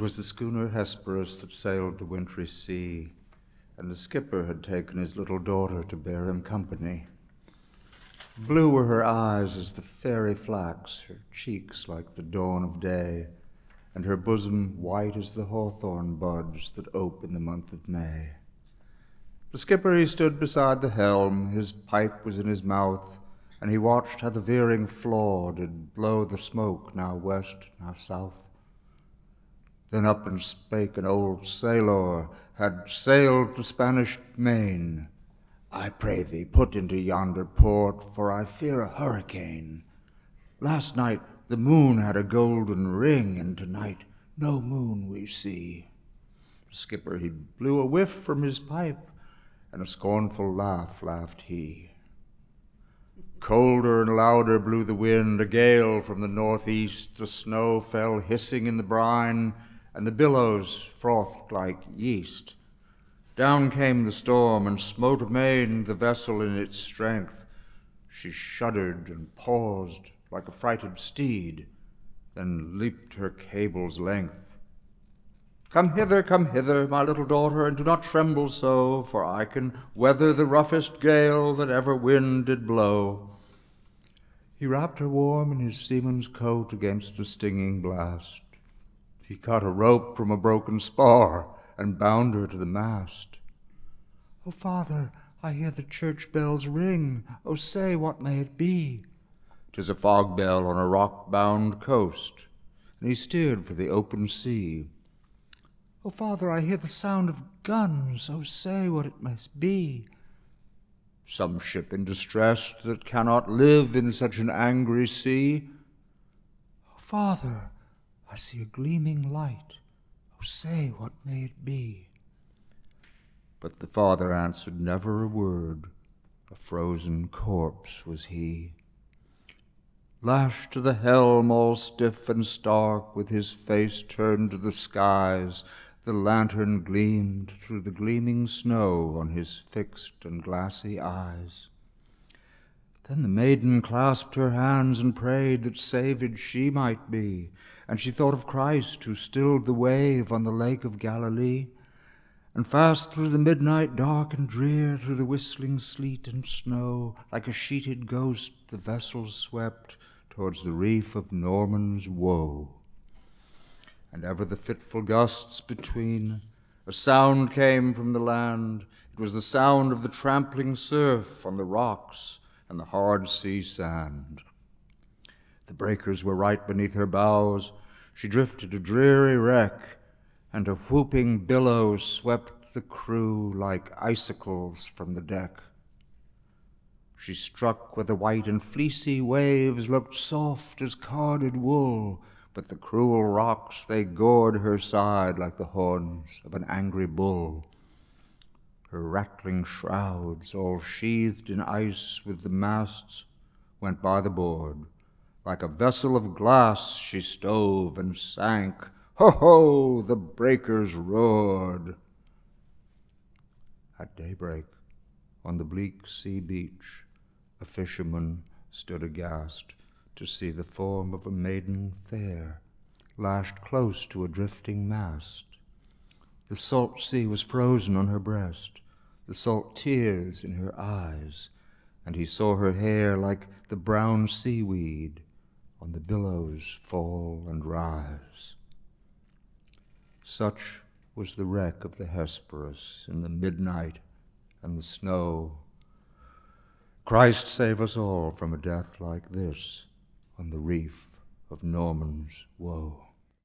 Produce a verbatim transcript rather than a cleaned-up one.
was the schooner Hesperus that sailed the wintry sea, and the skipper had taken his little daughter to bear him company. Blue were her eyes as the fairy flax, her cheeks like the dawn of day, and her bosom white as the hawthorn buds that ope in the month of May. The skipper he stood beside the helm, his pipe was in his mouth, and he watched how the veering flaw did blow the smoke, now west, now south. Then up and spake an old sailor, had sailed the Spanish main. I pray thee, put into yonder port, for I fear a hurricane. Last night the moon had a golden ring, and tonight no moon we see. The skipper he blew a whiff from his pipe, and a scornful laugh laughed he. Colder and louder blew the wind, a gale from the northeast. The snow fell hissing in the brine, and the billows frothed like yeast. Down came the storm, and smote amain the vessel in its strength. She shuddered and paused like a frighted steed, then leaped her cable's length. Come hither, come hither, my little daughter, and do not tremble so, for I can weather the roughest gale that ever wind did blow. He wrapped her warm in his seaman's coat against the stinging blast. He cut a rope from a broken spar and bound her to the mast. "O father, I hear the church bells ring. O say, what may it be?" "'Tis a fog bell on a rock-bound coast," and he steered for the open sea. "O father, I hear the sound of guns. O say, what it must be." "Some ship in distress that cannot live in such an angry sea." "O father, I see a gleaming light. O say, what may it be?" But the father answered never a word. A frozen corpse was he. Lashed to the helm, all stiff and stark, with his face turned to the skies, the lantern gleamed through the gleaming snow on his fixed and glassy eyes. Then the maiden clasped her hands and prayed that saved she might be, and she thought of Christ who stilled the wave on the lake of Galilee. And fast through the midnight dark and drear, through the whistling sleet and snow, like a sheeted ghost the vessel swept towards the reef of Norman's Woe. And ever the fitful gusts between, a sound came from the land. It was the sound of the trampling surf on the rocks and the hard sea sand. The breakers were right beneath her bows. She drifted a dreary wreck, and a whooping billow swept the crew like icicles from the deck. She struck where the white and fleecy waves looked soft as carded wool, but the cruel rocks, they gored her side like the horns of an angry bull. Her rattling shrouds, all sheathed in ice with the masts, went by the board. Like a vessel of glass she stove and sank. Ho, ho, the breakers roared. At daybreak, on the bleak sea beach, a fisherman stood aghast to see the form of a maiden fair, lashed close to a drifting mast. The salt sea was frozen on her breast, the salt tears in her eyes, and he saw her hair like the brown seaweed on the billows fall and rise. Such was the wreck of the Hesperus in the midnight and the snow. Christ save us all from a death like this on the reef of Norman's Woe.